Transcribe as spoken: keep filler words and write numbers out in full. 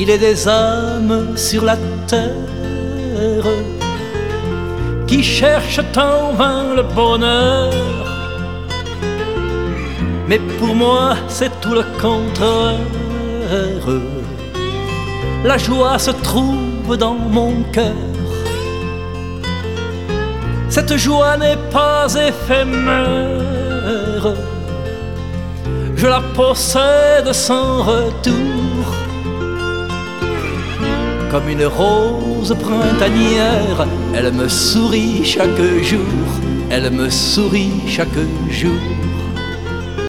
Il est des âmes sur la terre qui cherchent en vain le bonheur. Mais pour moi c'est tout le contraire. La joie se trouve dans mon cœur. Cette joie n'est pas éphémère, je la possède sans retour. Comme une rose printanière, elle me sourit chaque jour, elle me sourit chaque jour.